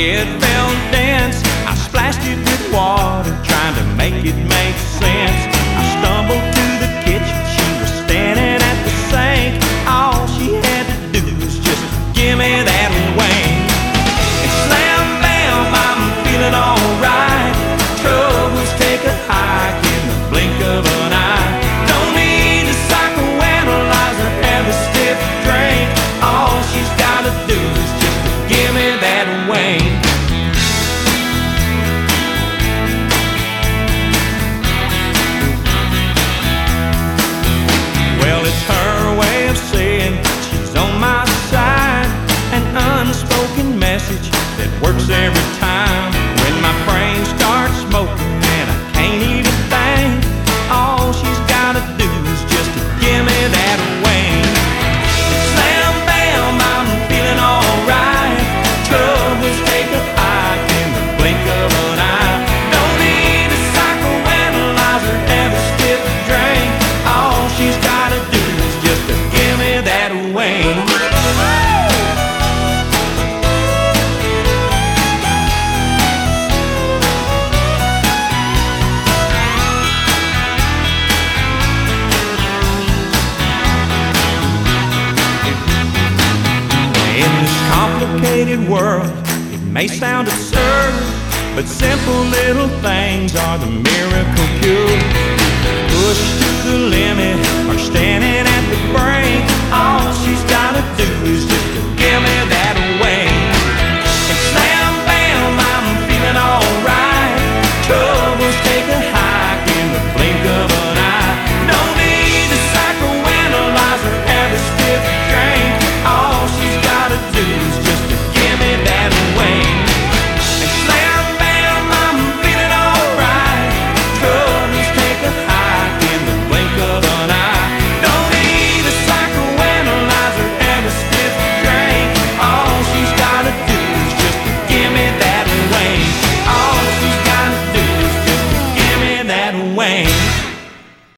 It felt dense. I splashed it with water, trying to make it make sense. I stumbled to the kitchen. She was standing at the sink. All she had to do was just give me that wing. And slam bam, I'm feeling alright. Troubles take a hike in the blink of an eye. Don't need to psychoanalyze or have a stiff drink. All she's gotta do is just give me that wing. Well, it's her way of saying she's on my side. An unspoken message that works every time. When my brain starts smoking and I can't even think, all she's gotta do is just give me that wing. Slam bam, I'm feeling alright. Troubles take a hike in the blink of an eye. Don't need a psychoanalyze or have a stiff drink. All she's gotta do is just give me that wing. In this complicated world, it may sound absurd, but simple little things are the miracle cure. Pushed to the limit or standing